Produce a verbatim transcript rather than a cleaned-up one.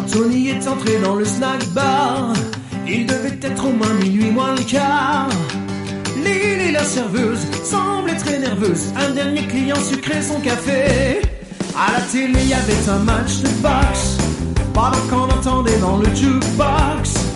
Tony est entré dans le snack bar. Il devait être au moins minuit moins le quart. Lily la serveuse semblait très nerveuse. Un dernier client sucrait son café. À la télé y avait un match de boxe pendant qu'on entendait dans le jukebox